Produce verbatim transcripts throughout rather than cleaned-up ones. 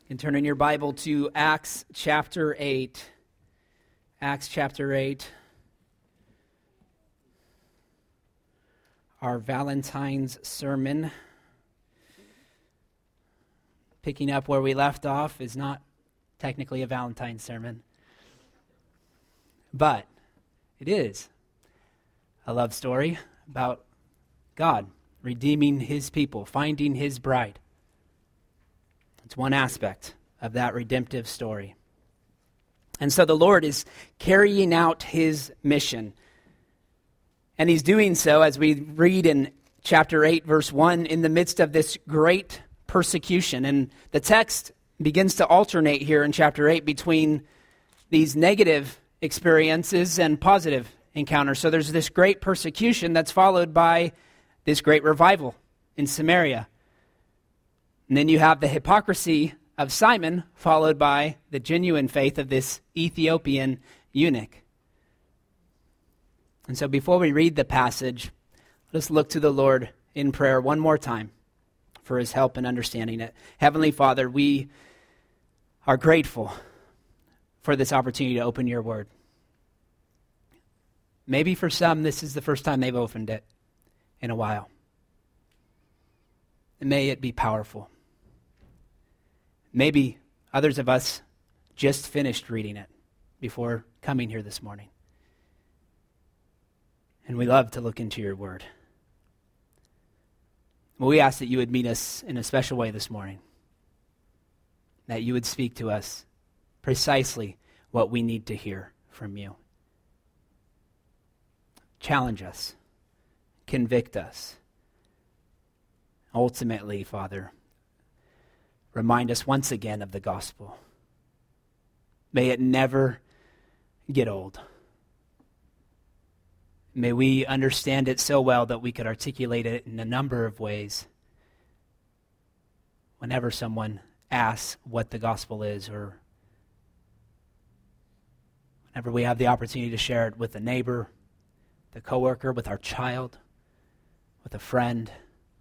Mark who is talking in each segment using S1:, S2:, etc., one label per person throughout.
S1: You can turn in your Bible to Acts chapter eight. Acts chapter eight. Our Valentine's sermon. Picking up where we left off is not technically a Valentine's sermon, but it is a love story about God redeeming his people, finding his bride. It's one aspect of that redemptive story. And so the Lord is carrying out his mission. And he's doing so, as we read in chapter eight, verse one, in the midst of this great persecution. And the text begins to alternate here in chapter eight between these negative experiences and positive encounters. So there's this great persecution that's followed by this great revival in Samaria. And then you have the hypocrisy of Simon, followed by the genuine faith of this Ethiopian eunuch. And so before we read the passage, let's look to the Lord in prayer one more time for his help in understanding it. Heavenly Father, we are grateful for this opportunity to open your word. Maybe for some, this is the first time they've opened it in a while. And may it be powerful. Maybe others of us just finished reading it before coming here this morning. And we love to look into your word. Well, we ask that you would meet us in a special way this morning. That you would speak to us precisely what we need to hear from you. Challenge us. Convict us. Ultimately, Father, remind us once again of the gospel. May it never get old. May we understand it so well that we could articulate it in a number of ways whenever someone asks what the gospel is, or whenever we have the opportunity to share it with a neighbor, the coworker, with our child, with a friend.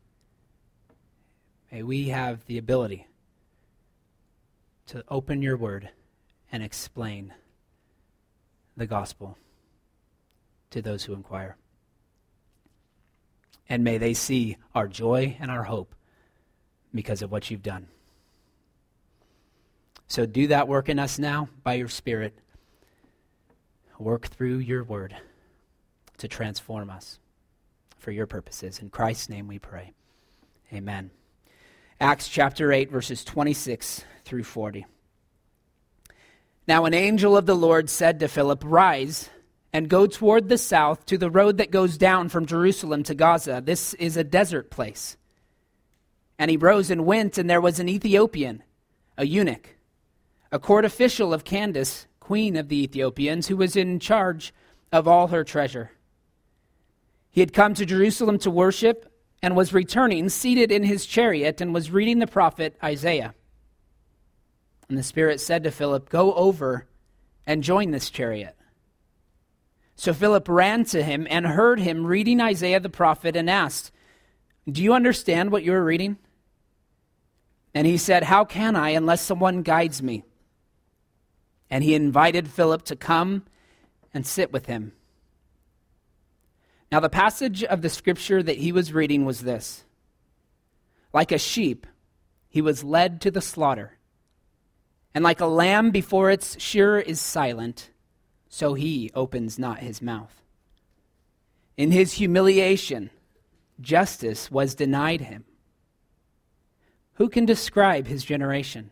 S1: May we have the ability to open your word and explain the gospel to those who inquire. And may they see our joy and our hope because of what you've done. So do that work in us now by your Spirit. Work through your word to transform us for your purposes. In Christ's name we pray. Amen. Acts chapter eight, verses twenty-six through forty. Now an angel of the Lord said to Philip, "Rise and go toward the south to the road that goes down from Jerusalem to Gaza. This is a desert place." And he rose and went, and there was an Ethiopian, a eunuch, a court official of Candace, queen of the Ethiopians, who was in charge of all her treasure. He had come to Jerusalem to worship and was returning, seated in his chariot, and was reading the prophet Isaiah. And the Spirit said to Philip, "Go over and join this chariot." So Philip ran to him and heard him reading Isaiah the prophet and asked, "Do you understand what you are reading?" And he said, "How can I unless someone guides me?" And he invited Philip to come and sit with him. Now the passage of the scripture that he was reading was this: "Like a sheep, he was led to the slaughter, and like a lamb before its shearer is silent, so he opens not his mouth. In his humiliation, justice was denied him. Who can describe his generation?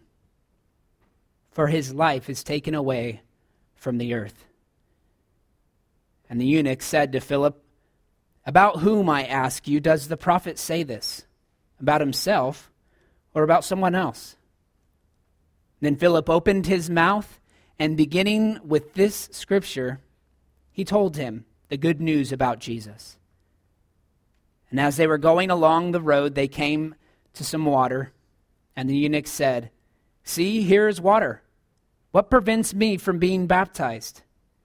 S1: For his life is taken away from the earth." And the eunuch said to Philip, "About whom, I ask you, does the prophet say this? About himself or about someone else?" Then Philip opened his mouth, and beginning with this scripture, he told him the good news about Jesus. And as they were going along the road, they came to some water, and the eunuch said, "See, here is water. What prevents me from being baptized?"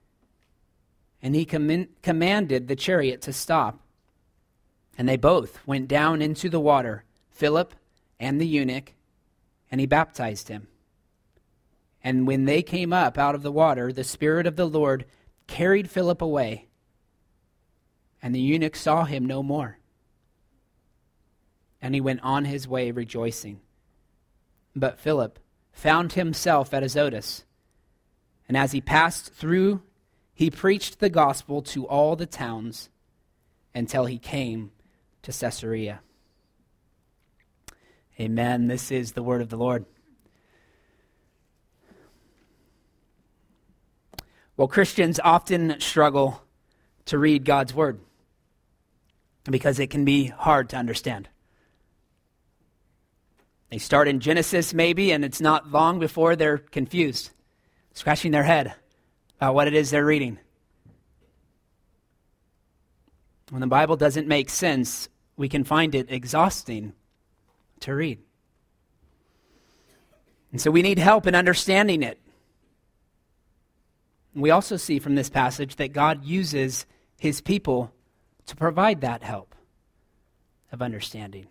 S1: And he com- commanded the chariot to stop. And they both went down into the water, Philip and the eunuch, and he baptized him. And when they came up out of the water, the Spirit of the Lord carried Philip away, and the eunuch saw him no more. And he went on his way rejoicing. But Philip found himself at Azotus, and as he passed through, he preached the gospel to all the towns until he came to Caesarea. Amen. This is the word of the Lord. Well, Christians often struggle to read God's word because it can be hard to understand. They start in Genesis maybe, and it's not long before they're confused, scratching their head about what it is they're reading. When the Bible doesn't make sense, we can find it exhausting to read. And so we need help in understanding it. We also see from this passage that God uses his people to provide that help of understanding.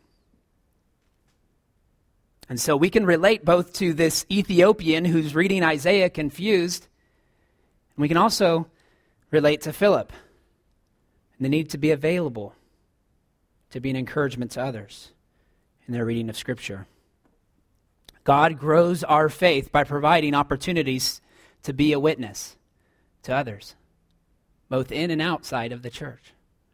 S1: And so we can relate both to this Ethiopian who's reading Isaiah confused, and we can also relate to Philip and the need to be available to be an encouragement to others in their reading of Scripture. God grows our faith by providing opportunities to be a witness to others, both in and outside of the church.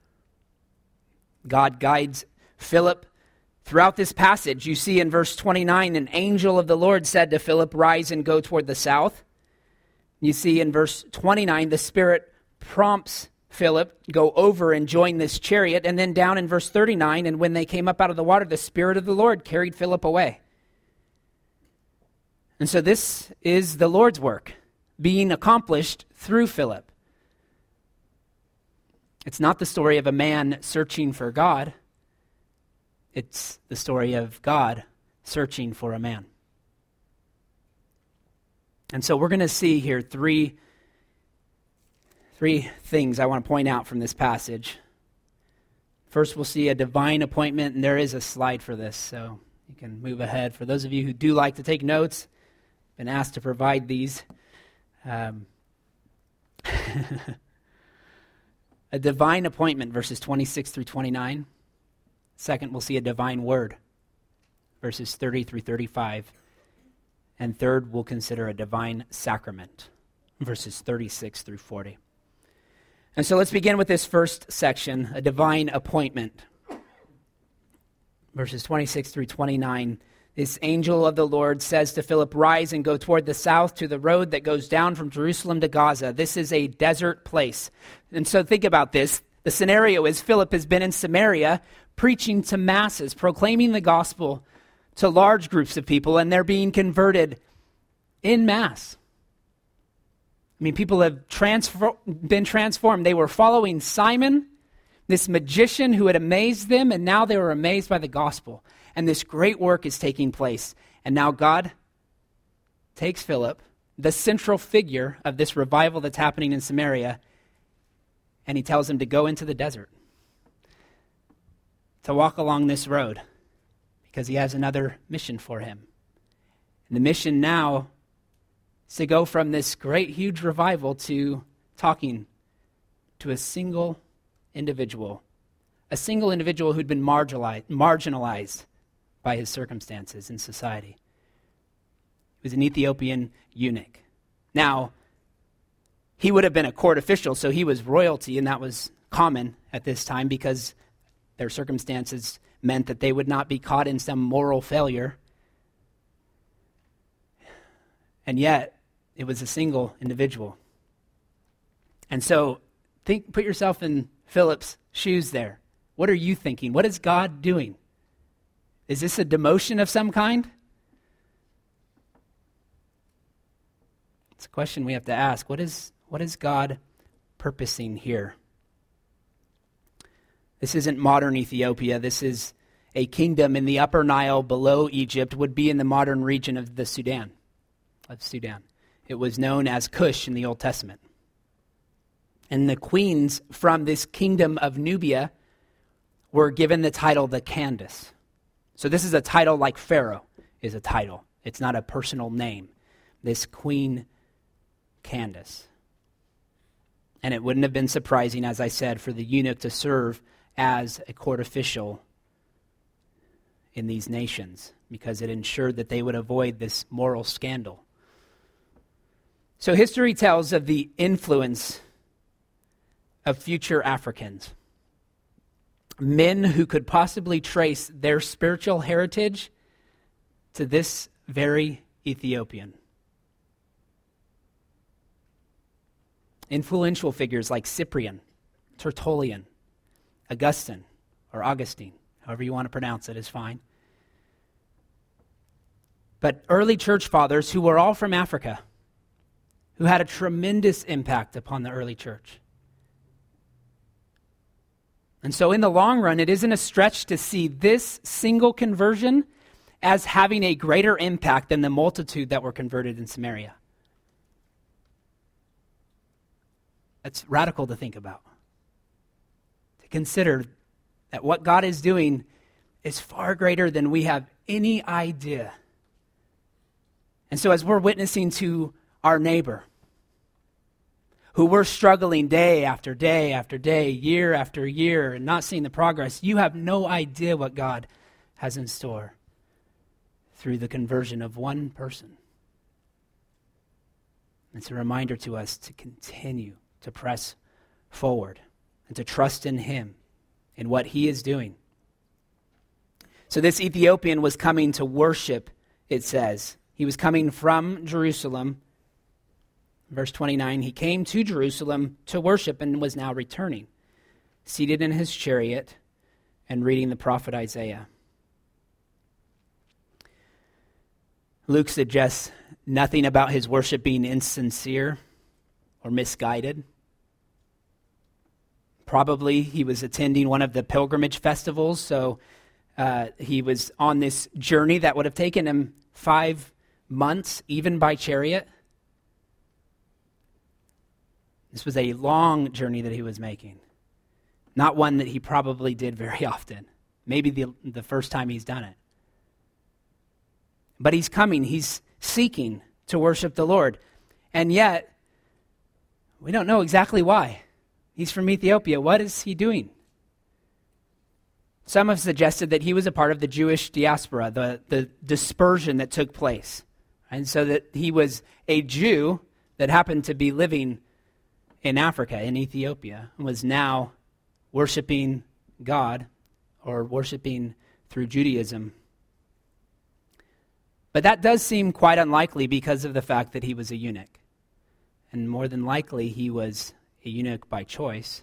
S1: God guides Philip throughout this passage. You see in verse twenty-nine, an angel of the Lord said to Philip, "Rise and go toward the south." You see in verse twenty-nine, the Spirit prompts Philip, go over and join this chariot. And then down in verse thirty-nine, and when they came up out of the water, the Spirit of the Lord carried Philip away. And so this is the Lord's work being accomplished through Philip. It's not the story of a man searching for God. It's the story of God searching for a man. And so we're going to see here three, three things I want to point out from this passage. First, we'll see a divine appointment, and there is a slide for this, so you can move ahead. For those of you who do like to take notes, I've been asked to provide these. Um, a divine appointment, verses twenty-six through twenty-nine. Second, we'll see a divine word, verses thirty through thirty-five. And third, we'll consider a divine sacrament, verses thirty-six through forty. And so let's begin with this first section, a divine appointment. Verses twenty-six through twenty-nine. This angel of the Lord says to Philip, "Rise and go toward the south to the road that goes down from Jerusalem to Gaza." This is a desert place. And so think about this. The scenario is Philip has been in Samaria preaching to masses, proclaiming the gospel to large groups of people, and they're being converted en masse. I mean, people have transfer- been transformed. They were following Simon, this magician who had amazed them, and now they were amazed by the gospel. And this great work is taking place. And now God takes Philip, the central figure of this revival that's happening in Samaria, and he tells him to go into the desert, to walk along this road, because he has another mission for him. And the mission now is to go from this great, huge revival to talking to a single individual, a single individual who'd been marginalized, marginalized by his circumstances in society. He was an Ethiopian eunuch. Now, he would have been a court official, so he was royalty, and that was common at this time because their circumstances meant that they would not be caught in some moral failure. And yet, it was a single individual. And so, think, put yourself in Philip's shoes there. What are you thinking? What is God doing? Is this a demotion of some kind? It's a question we have to ask. What is, what is God purposing here? This isn't modern Ethiopia. This is a kingdom in the Upper Nile below Egypt, would be in the modern region of the Sudan, of Sudan. It was known as Cush in the Old Testament. And the queens from this kingdom of Nubia were given the title the Candace. So this is a title like Pharaoh is a title. It's not a personal name. this Queen Candace. And it wouldn't have been surprising, as I said, for the eunuch to serve as a court official in these nations, because it ensured that they would avoid this moral scandal. So history tells of the influence of future Africans, men who could possibly trace their spiritual heritage to this very Ethiopian. Influential figures like Cyprian, Tertullian, Augustine, or Augustine, however you want to pronounce it is fine. But early church fathers who were all from Africa, who had a tremendous impact upon the early church. And so in the long run, it isn't a stretch to see this single conversion as having a greater impact than the multitude that were converted in Samaria. That's radical to think about. To consider that what God is doing is far greater than we have any idea. And so as we're witnessing to our neighbor, who we're struggling day after day after day, year after year, and not seeing the progress, you have no idea what God has in store through the conversion of one person. It's a reminder to us to continue to press forward and to trust in Him, in what He is doing. So this Ethiopian was coming to worship, it says. He was coming from Jerusalem. Verse twenty-nine, he came to Jerusalem to worship and was now returning, seated in his chariot and reading the prophet Isaiah. Luke suggests nothing about his worship being insincere or misguided. Probably he was attending one of the pilgrimage festivals, so uh, he was on this journey that would have taken him five months, even by chariot. This was a long journey that he was making, not one that he probably did very often, maybe the, the first time he's done it. But he's coming, he's seeking to worship the Lord, and yet we don't know exactly why. He's from Ethiopia. What is he doing? Some have suggested that he was a part of the Jewish diaspora, the, the dispersion that took place. And so that he was a Jew that happened to be living in Africa, in Ethiopia, and was now worshiping God or worshiping through Judaism. But that does seem quite unlikely because of the fact that he was a eunuch. And more than likely, he was a eunuch by choice.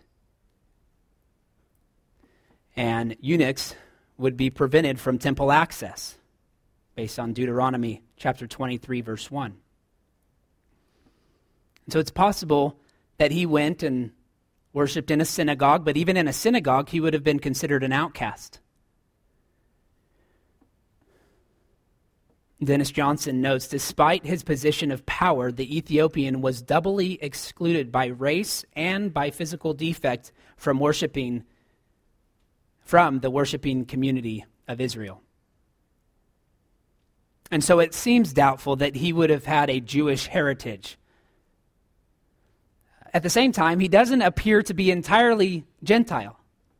S1: And eunuchs would be prevented from temple access, based on Deuteronomy chapter twenty-three, verse one. And so it's possible that he went and worshipped in a synagogue, but even in a synagogue, he would have been considered an outcast. Dennis Johnson notes, despite his position of power, the Ethiopian was doubly excluded by race and by physical defect from worshiping, from the worshiping community of Israel. And so it seems doubtful that he would have had a Jewish heritage. At the same time, he doesn't appear to be entirely Gentile.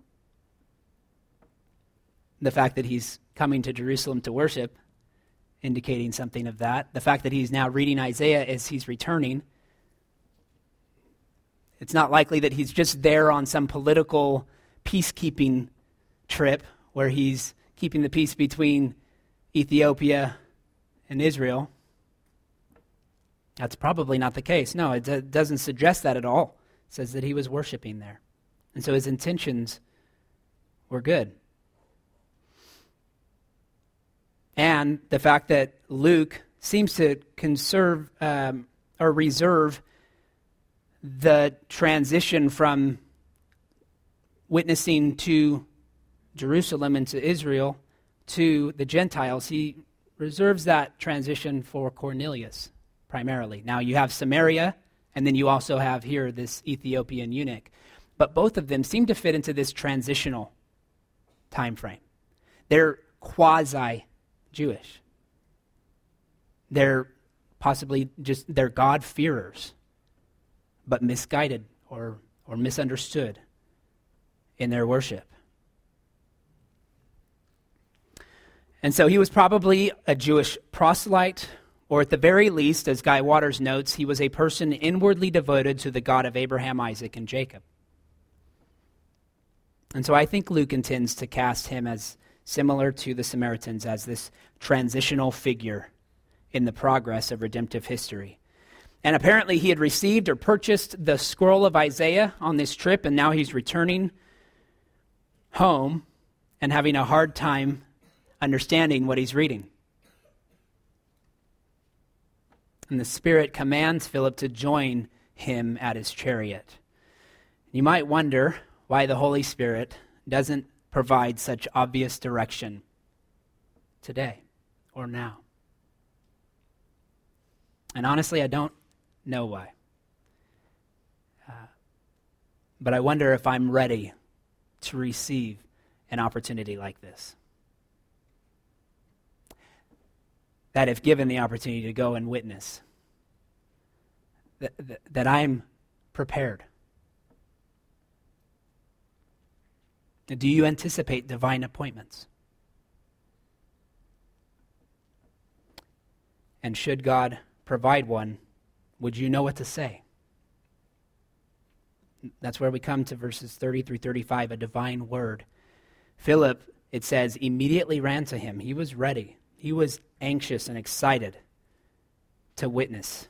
S1: The fact that he's coming to Jerusalem to worship, indicating something of that. The fact that he's now reading Isaiah as he's returning. It's not likely that he's just there on some political peacekeeping trip where he's keeping the peace between Ethiopia and Israel. That's probably not the case. No, it d- doesn't suggest that at all. It says that he was worshiping there. And so his intentions were good. And the fact that Luke seems to conserve um, or reserve the transition from witnessing to Jerusalem and to Israel to the Gentiles, he reserves that transition for Cornelius primarily. Now you have Samaria, and then you also have here this Ethiopian eunuch. But both of them seem to fit into this transitional time frame. They're quasi Jewish. They're possibly just they're God-fearers, but misguided or, or misunderstood in their worship. And so he was probably a Jewish proselyte, or at the very least, as Guy Waters notes, he was a person inwardly devoted to the God of Abraham, Isaac, and Jacob. And so I think Luke intends to cast him as similar to the Samaritans, as this transitional figure in the progress of redemptive history. And apparently he had received or purchased the scroll of Isaiah on this trip, and now he's returning home and having a hard time understanding what he's reading. And the Spirit commands Philip to join him at his chariot. You might wonder why the Holy Spirit doesn't provide such obvious direction today or now. And honestly, I don't know why. Uh, but I wonder if I'm ready to receive an opportunity like this. That if given the opportunity to go and witness, that, that, that I'm prepared. Do you anticipate divine appointments? And should God provide one, would you know what to say? That's where we come to verses thirty through thirty-five, a divine word. Philip, it says, immediately ran to him. He was ready. He was anxious and excited to witness.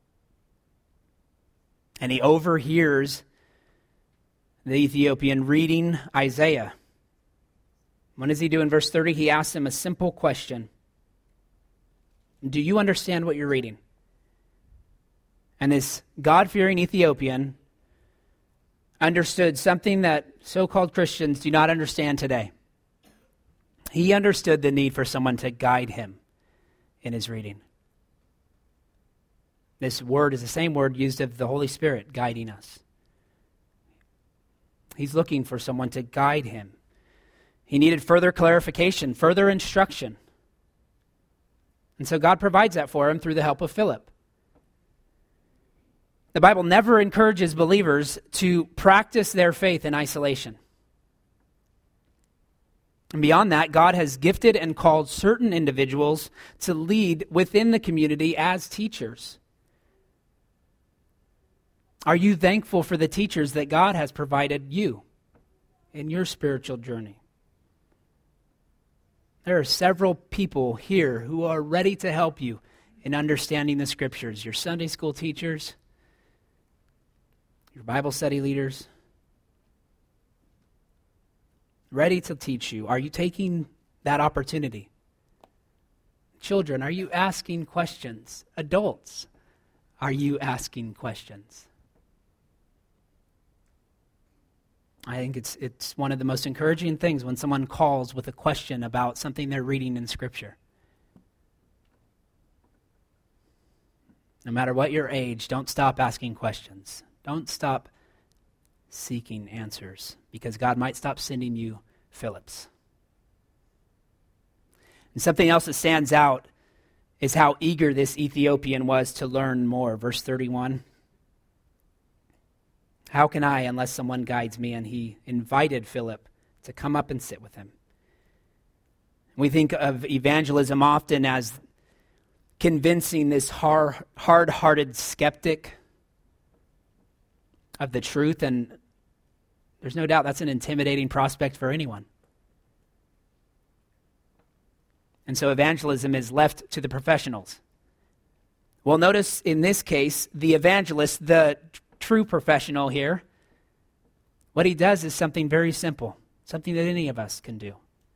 S1: And he overhears the Ethiopian reading Isaiah. What does he do in verse thirty? He asks him a simple question. Do you understand what you're reading? And this God-fearing Ethiopian understood something that so-called Christians do not understand today. He understood the need for someone to guide him in his reading. This word is the same word used of the Holy Spirit guiding us. He's looking for someone to guide him. He needed further clarification, further instruction. And so God provides that for him through the help of Philip. The Bible never encourages believers to practice their faith in isolation. And beyond that, God has gifted and called certain individuals to lead within the community as teachers. Are you thankful for the teachers that God has provided you in your spiritual journey? There are several people here who are ready to help you in understanding the Scriptures. Your Sunday school teachers, your Bible study leaders, ready to teach you. Are you taking that opportunity? Children, are you asking questions? Adults, are you asking questions? I think it's it's one of the most encouraging things when someone calls with a question about something they're reading in Scripture. No matter what your age, don't stop asking questions. Don't stop seeking answers, because God might stop sending you Philips. And something else that stands out is how eager this Ethiopian was to learn more. Verse thirty-one. How can I unless someone guides me? And he invited Philip to come up and sit with him. We think of evangelism often as convincing this hard, hard-hearted skeptic of the truth, and there's no doubt that's an intimidating prospect for anyone. And so evangelism is left to the professionals. Well, notice in this case, the evangelist, the true professional here, what he does is something very simple, something that any of us can do.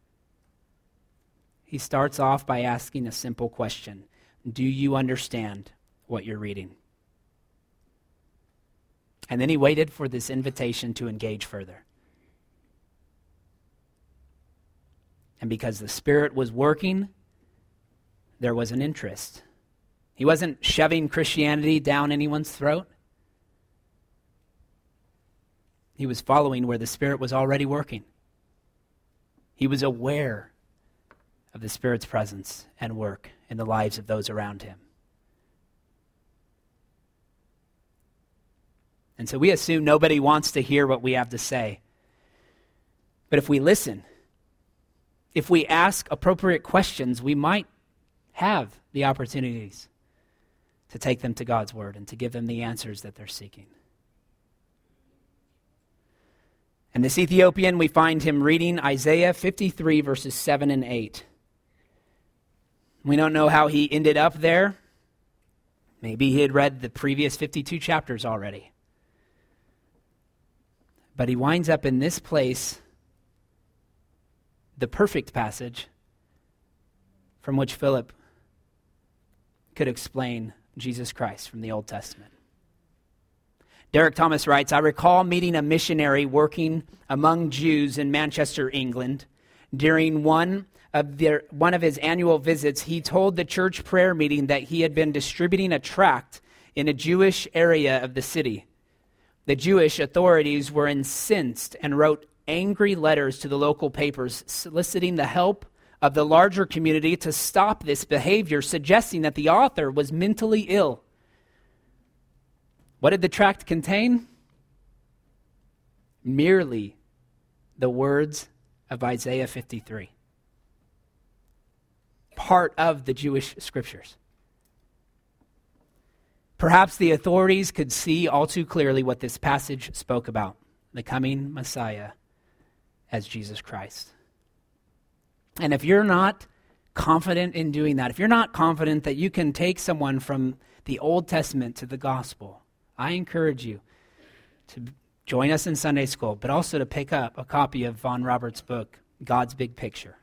S1: He starts off by asking a simple question. Do you understand what you're reading? And then he waited for this invitation to engage further. And because the Spirit was working, there was an interest. He wasn't shoving Christianity down anyone's throat. He was following where the Spirit was already working. He was aware of the Spirit's presence and work in the lives of those around him. And so we assume nobody wants to hear what we have to say. But if we listen, if we ask appropriate questions, we might have the opportunities to take them to God's word and to give them the answers that they're seeking. And this Ethiopian, we find him reading Isaiah fifty-three, verses seven and eight. We don't know how he ended up there. Maybe he had read the previous fifty-two chapters already. But he winds up in this place, the perfect passage from which Philip could explain Jesus Christ from the Old Testament. Derek Thomas writes, I recall meeting a missionary working among Jews in Manchester, England. During one of their one of his annual visits, he told the church prayer meeting that he had been distributing a tract in a Jewish area of the city. The Jewish authorities were incensed and wrote angry letters to the local papers soliciting the help of the larger community to stop this behavior, suggesting that the author was mentally ill. What did the tract contain? Merely the words of Isaiah fifty-three. Part of the Jewish scriptures. Perhaps the authorities could see all too clearly what this passage spoke about, the coming Messiah as Jesus Christ. And if you're not confident in doing that, if you're not confident that you can take someone from the Old Testament to the gospel, I encourage you to join us in Sunday school, but also to pick up a copy of Von Robert's book, God's Big Picture.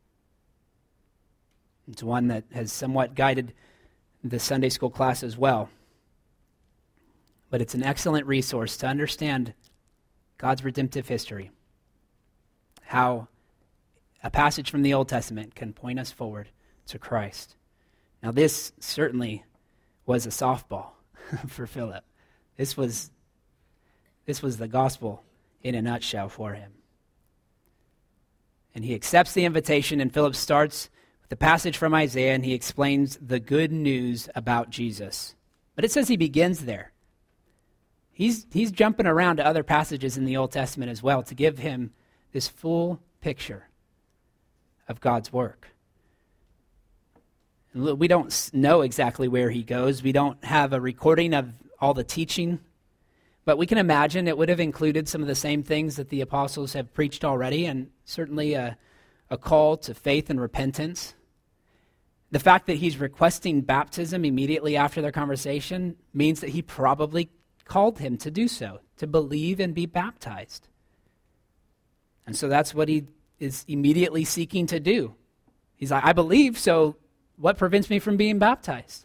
S1: It's one that has somewhat guided the Sunday school class as well. But it's an excellent resource to understand God's redemptive history, how a passage from the Old Testament can point us forward to Christ. Now, this certainly was a softball for Philip. This was, this was the gospel in a nutshell for him. And he accepts the invitation, and Philip starts with the passage from Isaiah, and he explains the good news about Jesus. But it says he begins there. He's, he's jumping around to other passages in the Old Testament as well to give him this full picture of God's work. And we don't know exactly where he goes. We don't have a recording of all the teaching, but we can imagine it would have included some of the same things that the apostles have preached already, and certainly a, a call to faith and repentance. The fact that he's requesting baptism immediately after their conversation means that he probably called him to do so, to believe and be baptized. And so that's what he is immediately seeking to do. He's like, I believe, so what prevents me from being baptized?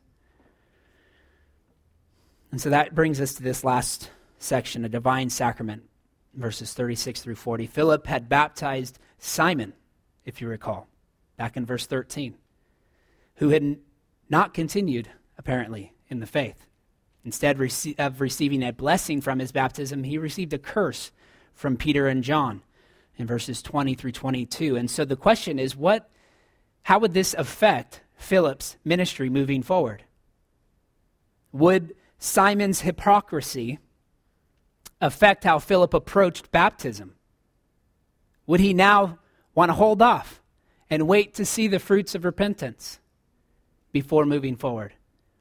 S1: And so that brings us to this last section, a divine sacrament, verses thirty-six through forty. Philip had baptized Simon, if you recall, back in verse thirteen, who had not continued, apparently, in the faith. Instead of receiving a blessing from his baptism, he received a curse from Peter and John in verses twenty through twenty-two. And so the question is, what? How would this affect Philip's ministry moving forward? Would Simon's hypocrisy affect how Philip approached baptism? Would he now want to hold off and wait to see the fruits of repentance before moving forward?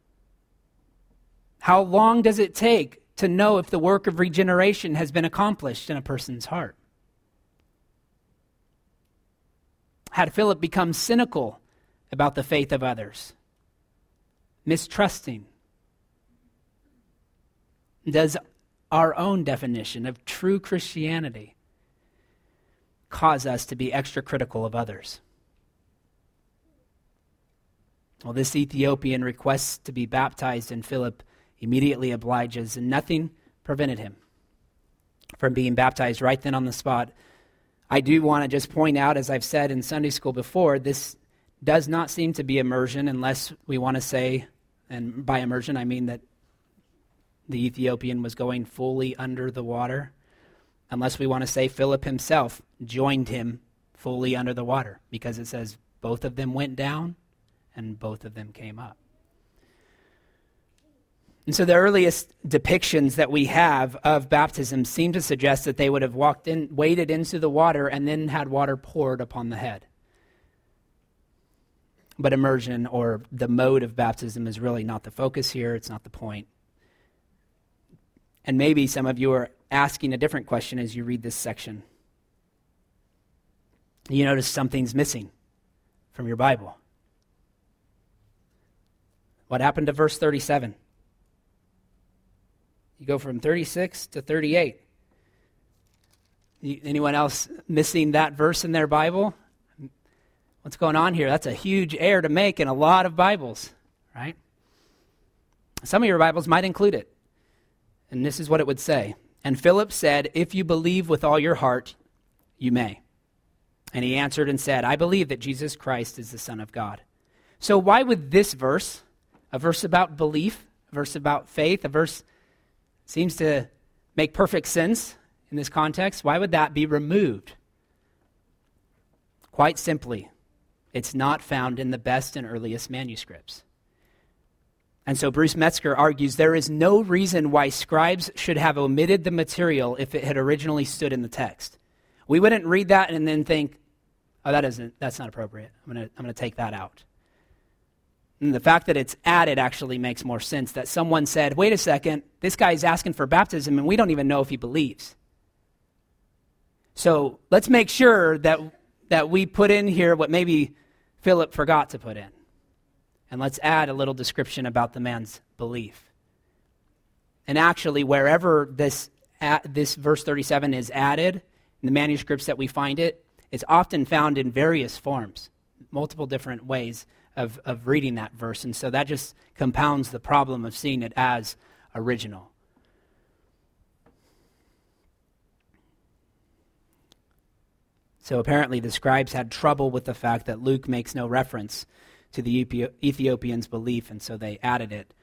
S1: How long does it take to know if the work of regeneration has been accomplished in a person's heart? Had Philip become cynical about the faith of others, mistrusting? Does our own definition of true Christianity cause us to be extra critical of others? Well, this Ethiopian requests to be baptized, and Philip immediately obliges, and nothing prevented him from being baptized right then on the spot. I do want to just point out, as I've said in Sunday school before, this does not seem to be immersion unless we want to say, and by immersion I mean that the Ethiopian was going fully under the water, unless we want to say Philip himself joined him fully under the water, because it says both of them went down and both of them came up. And so the earliest depictions that we have of baptism seem to suggest that they would have walked in, waded into the water, and then had water poured upon the head. But immersion, or the mode of baptism, is really not the focus here. It's not the point. And maybe some of you are asking a different question as you read this section. You notice something's missing from your Bible. What happened to verse thirty-seven? You go from thirty-six to thirty-eight. Anyone else missing that verse in their Bible? What's going on here? That's a huge error to make in a lot of Bibles, right? Some of your Bibles might include it. And this is what it would say. And Philip said, if you believe with all your heart, you may. And he answered and said, I believe that Jesus Christ is the Son of God. So why would this verse, a verse about belief, a verse about faith, a verse seems to make perfect sense in this context, why would that be removed? Quite simply, it's not found in the best and earliest manuscripts. And so Bruce Metzger argues there is no reason why scribes should have omitted the material if it had originally stood in the text. We wouldn't read that and then think, oh, that isn't, that's not appropriate. I'm going to I'm going to take that out. And the fact that it's added actually makes more sense, that someone said, wait a second, this guy's asking for baptism and we don't even know if he believes. So let's make sure that that we put in here what maybe Philip forgot to put in. And let's add a little description about the man's belief. And actually, wherever this this verse thirty-seven is added, in the manuscripts that we find it, it's often found in various forms, multiple different ways of, of reading that verse. And so that just compounds the problem of seeing it as original. So apparently the scribes had trouble with the fact that Luke makes no reference to the Ethiopian's belief, and so they added it.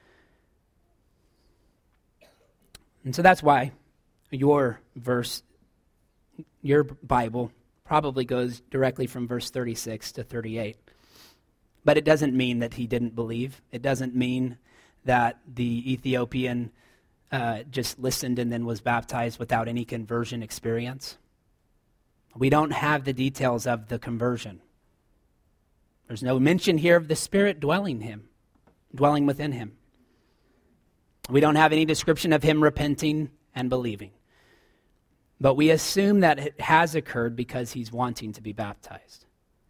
S1: And so that's why your verse, your Bible, probably goes directly from verse thirty-six to thirty-eight. But it doesn't mean that he didn't believe. It doesn't mean that the Ethiopian uh, just listened and then was baptized without any conversion experience. We don't have the details of the conversion. There's no mention here of the Spirit dwelling him, dwelling within him. We don't have any description of him repenting and believing. But we assume that it has occurred because he's wanting to be baptized.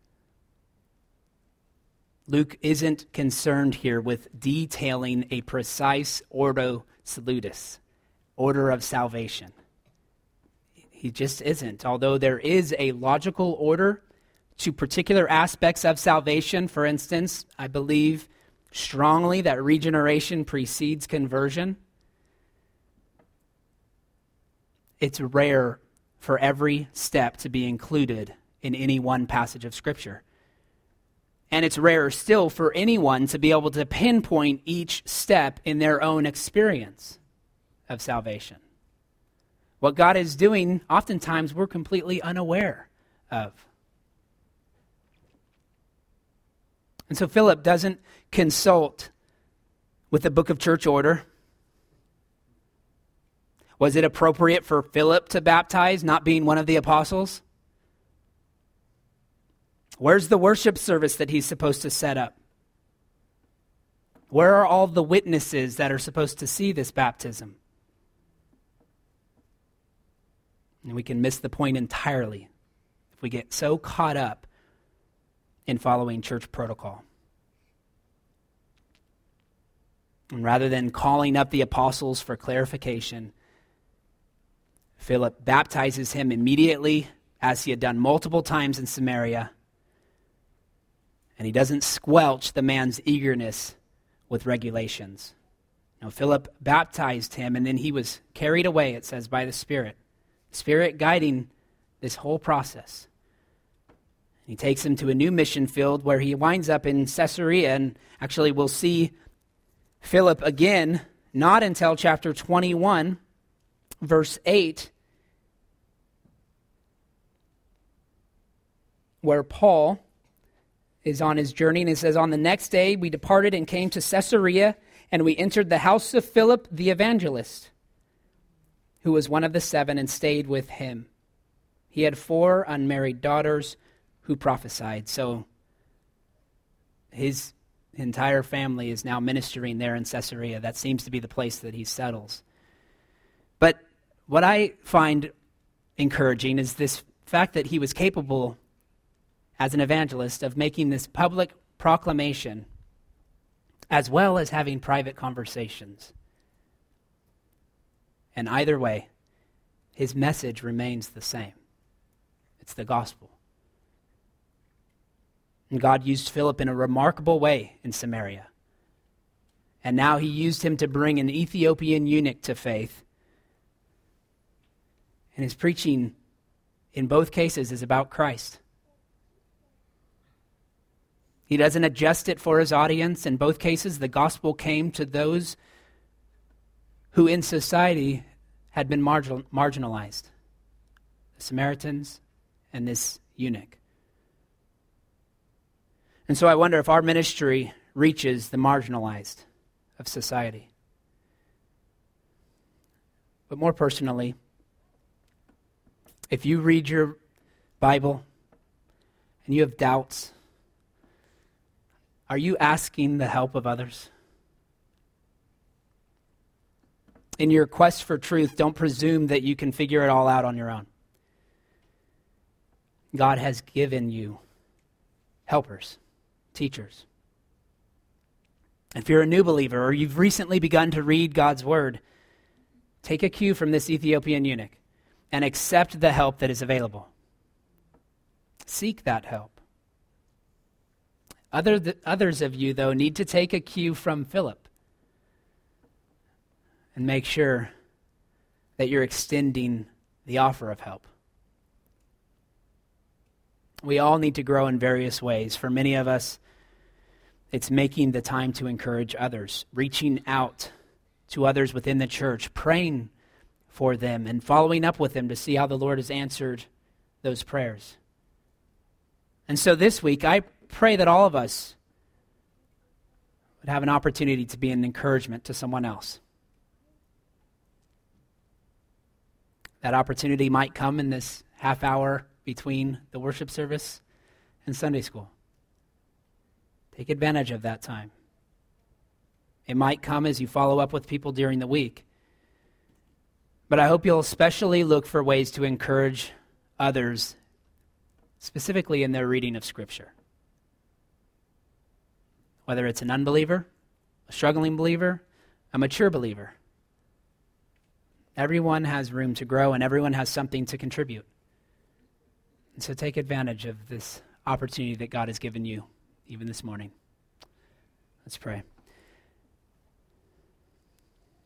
S1: Luke isn't concerned here with detailing a precise ordo salutis, order of salvation. He just isn't. Although there is a logical order to particular aspects of salvation. For instance, I believe strongly that regeneration precedes conversion. It's rare for every step to be included in any one passage of Scripture. And it's rarer still for anyone to be able to pinpoint each step in their own experience of salvation. What God is doing, oftentimes we're completely unaware of. And so Philip doesn't consult with the book of church order. Was it appropriate for Philip to baptize, not being one of the apostles? Where's the worship service that he's supposed to set up? Where are all the witnesses that are supposed to see this baptism? And we can miss the point entirely if we get so caught up in following church protocol. And rather than calling up the apostles for clarification, Philip baptizes him immediately, as he had done multiple times in Samaria. And he doesn't squelch the man's eagerness with regulations. Now, Philip baptized him, and then he was carried away, it says, by the Spirit. Spirit guiding this whole process. He takes him to a new mission field where he winds up in Caesarea, and actually we'll see Philip again, not until chapter twenty-one, verse eight, where Paul is on his journey, and it says, on the next day we departed and came to Caesarea, And we entered the house of Philip the evangelist, who was one of the seven, and stayed with him. He had four unmarried daughters who prophesied. So his entire family is now ministering there in Caesarea. That seems to be the place that he settles. But what I find encouraging is this fact that he was capable, as an evangelist, of making this public proclamation as well as having private conversations. And either way, his message remains the same. It's the gospel. And God used Philip in a remarkable way in Samaria. And now he used him to bring an Ethiopian eunuch to faith. And his preaching in both cases is about Christ. He doesn't adjust it for his audience. In both cases, the gospel came to those who in society had been marginal, marginalized. The Samaritans and this eunuch. And so I wonder if our ministry reaches the marginalized of society. But more personally, if you read your Bible and you have doubts, are you asking the help of others? In your quest for truth, don't presume that you can figure it all out on your own. God has given you helpers, teachers. If you're a new believer or you've recently begun to read God's word, take a cue from this Ethiopian eunuch and accept the help that is available. Seek that help. Other th- others of you, though, need to take a cue from Philip and make sure that you're extending the offer of help. We all need to grow in various ways. For many of us, it's making the time to encourage others, reaching out to others within the church, praying for them, and following up with them to see how the Lord has answered those prayers. And so this week, I pray that all of us would have an opportunity to be an encouragement to someone else. That opportunity might come in this half hour between the worship service and Sunday school. Take advantage of that time. It might come as you follow up with people during the week. But I hope you'll especially look for ways to encourage others, specifically in their reading of Scripture. Whether it's an unbeliever, a struggling believer, a mature believer. Everyone has room to grow and everyone has something to contribute. And so take advantage of this opportunity that God has given you, even this morning. Let's pray.